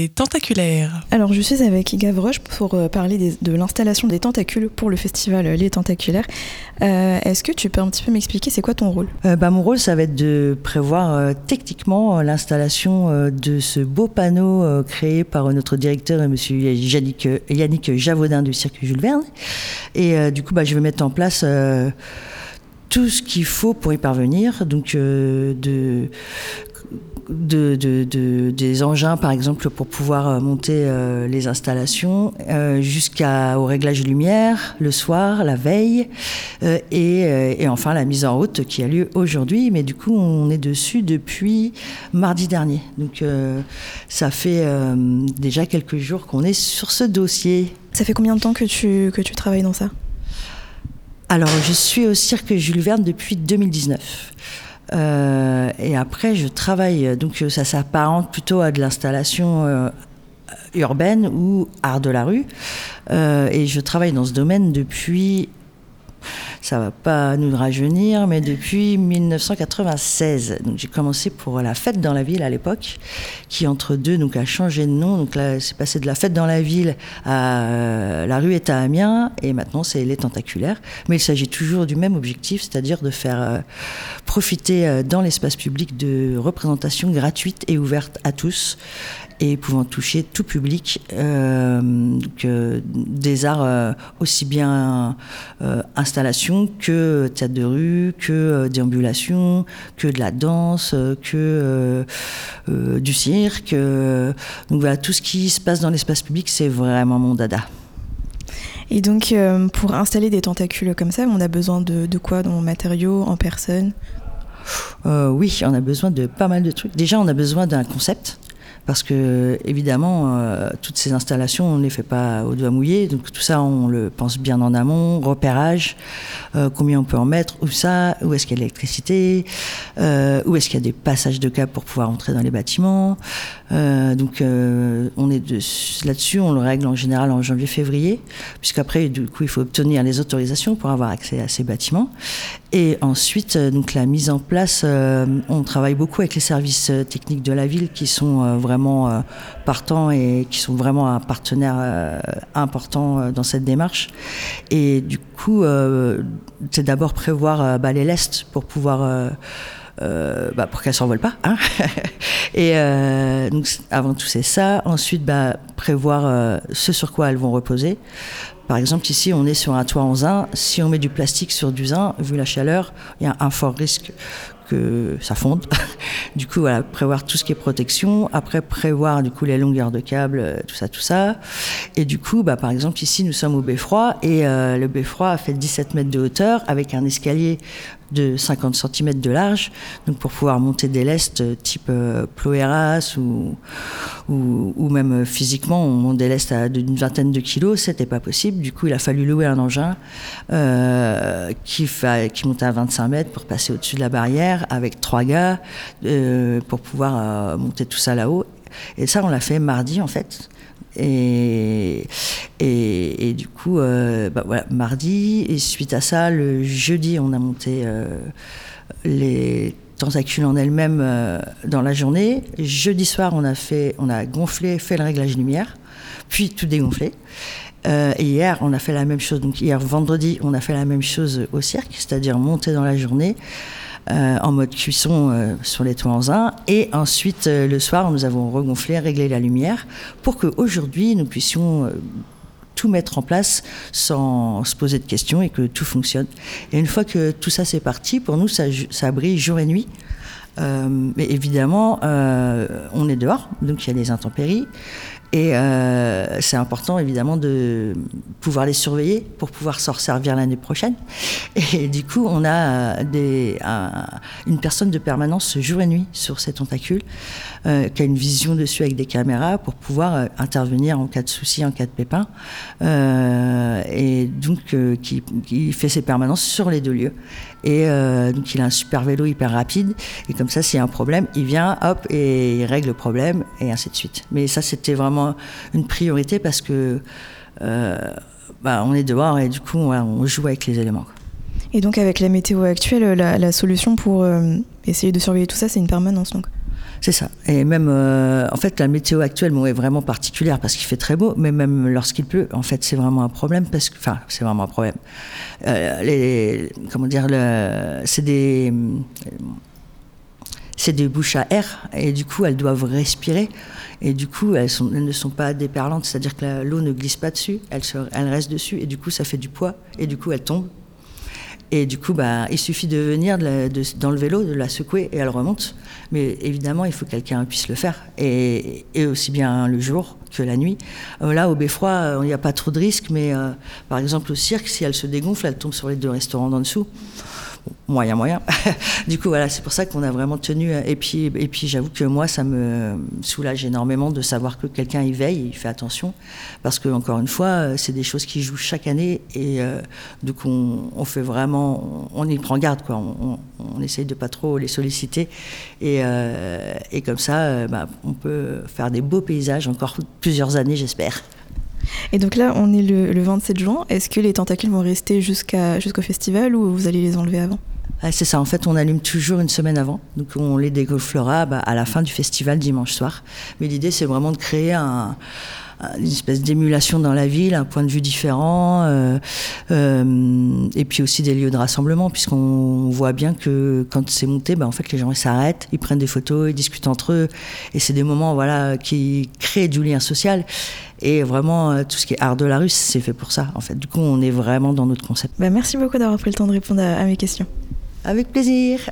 Les tentaculaires. Alors je suis avec Gavroche pour parler de l'installation des tentacules pour le festival Les Tentaculaires. Est-ce que tu peux un petit peu m'expliquer c'est quoi ton rôle ? Mon rôle, ça va être de prévoir techniquement l'installation de ce beau panneau créé par notre directeur, monsieur Yannick Javaudin du Cirque Jules Verne. Et du coup, je vais mettre en place tout ce qu'il faut pour y parvenir. Donc des engins par exemple pour pouvoir monter les installations jusqu'au réglage de lumière le soir, la veille et enfin la mise en route qui a lieu aujourd'hui, mais du coup on est dessus depuis mardi dernier, donc ça fait déjà quelques jours qu'on est sur ce dossier. Ça fait combien de temps que tu travailles dans ça ? Alors je suis au Cirque Jules Verne depuis 2019. Et après, je travaille, donc ça s'apparente plutôt à de l'installation urbaine ou art de la rue. Et je travaille dans ce domaine depuis, ça va pas nous rajeunir, mais depuis 1996. Donc j'ai commencé pour la fête dans la ville à l'époque, qui entre deux donc a changé de nom. Donc là, c'est passé de la fête dans la ville à la rue est à Amiens, et maintenant c'est les tentaculaires. Mais il s'agit toujours du même objectif, c'est-à-dire de faire profiter dans l'espace public de représentations gratuites et ouvertes à tous, et pouvant toucher tout public, des arts aussi bien installation que théâtre de rue, que déambulation, que de la danse, que du cirque. Donc voilà, tout ce qui se passe dans l'espace public, c'est vraiment mon dada. Et donc, pour installer des tentacules comme ça, on a besoin de quoi, en matériaux, en personnes ? Oui, on a besoin de pas mal de trucs. Déjà, on a besoin d'un concept. Parce que, évidemment, toutes ces installations, on ne les fait pas au doigt mouillé. Donc, tout ça, on le pense bien en amont. Repérage, combien on peut en mettre, où est-ce qu'il y a de l'électricité, où est-ce qu'il y a des passages de câbles pour pouvoir entrer dans les bâtiments. Donc, on est là-dessus, on le règle en général en janvier-février, puisqu'après, du coup, il faut obtenir les autorisations pour avoir accès à ces bâtiments. Et ensuite, donc la mise en place, on travaille beaucoup avec les services techniques de la ville qui sont vraiment partants et qui sont vraiment un partenaire important dans cette démarche. Et du coup, c'est d'abord prévoir les lestes pour pouvoir pour qu'elles s'envolent pas, hein. Et donc avant tout c'est ça. Ensuite prévoir ce sur quoi elles vont reposer. Par exemple, ici, on est sur un toit en zinc. Si on met du plastique sur du zinc, vu la chaleur, il y a un fort risque que ça fonde. Du coup, voilà, prévoir tout ce qui est protection. Après, prévoir du coup les longueurs de câbles, tout ça. Et du coup, par exemple, ici, nous sommes au beffroi et le beffroi fait 17 mètres de hauteur avec un escalier de 50 cm de large. Donc, pour pouvoir monter des lestes type Ploéras ou même physiquement, on monte des lestes d'une vingtaine de kilos, c'était pas possible. Du coup, il a fallu louer un engin qui montait à 25 mètres pour passer au-dessus de la barrière avec 3 gars pour pouvoir monter tout ça là-haut. Et ça, on l'a fait mardi, en fait. Et du coup, voilà, mardi. Et suite à ça, le jeudi, on a monté les tentacules en elles-mêmes dans la journée. Jeudi soir, on a gonflé, fait le réglage lumière, puis tout dégonflé. Et hier, on a fait la même chose. Donc hier, vendredi, on a fait la même chose au cirque, c'est-à-dire monter dans la journée en mode cuisson sur les toits en zinc. Et ensuite, le soir, nous avons regonflé, réglé la lumière pour qu'aujourd'hui, nous puissions tout mettre en place sans se poser de questions et que tout fonctionne. Et une fois que tout ça c'est parti, pour nous, ça brille jour et nuit. Mais évidemment, on est dehors, donc il y a des intempéries. Et c'est important évidemment de pouvoir les surveiller pour pouvoir s'en resservir l'année prochaine. Et du coup, on a une personne de permanence jour et nuit sur ces tentacules qui a une vision dessus avec des caméras pour pouvoir intervenir en cas de souci, en cas de pépin. Et donc, qui fait ses permanences sur les 2 lieux. Et donc, il a un super vélo hyper rapide. Et comme ça, s'il y a un problème, il vient, hop, et il règle le problème, et ainsi de suite. Mais ça, c'était vraiment une priorité parce que on est dehors et du coup, on joue avec les éléments. Et donc, avec la météo actuelle, la solution pour essayer de surveiller tout ça, c'est une permanence, donc ? C'est ça. Et même, en fait, la météo actuelle est vraiment particulière parce qu'il fait très beau, mais même lorsqu'il pleut, en fait, c'est vraiment un problème c'est vraiment un problème. C'est des bouches à air et du coup, elles doivent respirer et du coup, elles ne sont pas déperlantes, c'est-à-dire que l'eau ne glisse pas dessus, elle reste dessus et du coup, ça fait du poids et du coup, elle tombe. Et du coup, il suffit de venir dans le vélo, de la secouer et elle remonte. Mais évidemment, il faut que quelqu'un puisse le faire. Et aussi bien le jour que la nuit. Là, au Beffroi, il n'y a pas trop de risques, mais par exemple, au cirque, si elle se dégonfle, elle tombe sur les 2 restaurants d'en dessous. Moyen. Du coup, voilà, c'est pour ça qu'on a vraiment tenu. Et puis, j'avoue que moi, ça me soulage énormément de savoir que quelqu'un y veille, il fait attention. Parce que, encore une fois, c'est des choses qui jouent chaque année. Et donc, on fait vraiment. On y prend garde, quoi. On essaye de pas trop les solliciter. Et comme ça, on peut faire des beaux paysages encore plusieurs années, j'espère. Et donc là, on est le 27 juin. Est-ce que les tentacules vont rester jusqu'au festival ou vous allez les enlever avant ? C'est ça, en fait, on allume toujours une semaine avant. Donc on les dégonflera à la fin du festival dimanche soir. Mais l'idée, c'est vraiment de créer une espèce d'émulation dans la ville, un point de vue différent, et puis aussi des lieux de rassemblement, puisqu'on voit bien que quand c'est monté, en fait, les gens ils s'arrêtent, ils prennent des photos, ils discutent entre eux, et c'est des moments qui créent du lien social. Et vraiment, tout ce qui est art de la rue, c'est fait pour ça, en fait. Du coup, on est vraiment dans notre concept. Merci beaucoup d'avoir pris le temps de répondre à mes questions. Avec plaisir.